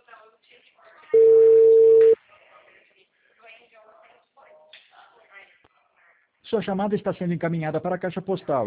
Sua chamada está sendo encaminhada para a caixa postal.